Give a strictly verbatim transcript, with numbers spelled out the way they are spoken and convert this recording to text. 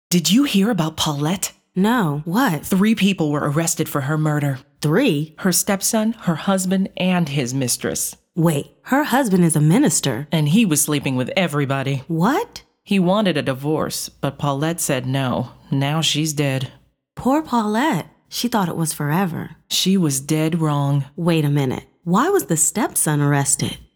Did you hear about Paulette? No, what? Three people were arrested for her murder. Three? Her stepson, her husband, and his mistress. Wait, her husband is a minister. And he was sleeping with everybody. What? He wanted a divorce, but Paulette said no. Now she's dead. Poor Paulette. She thought it was forever. She was dead wrong. Wait a minute. Why was the stepson arrested?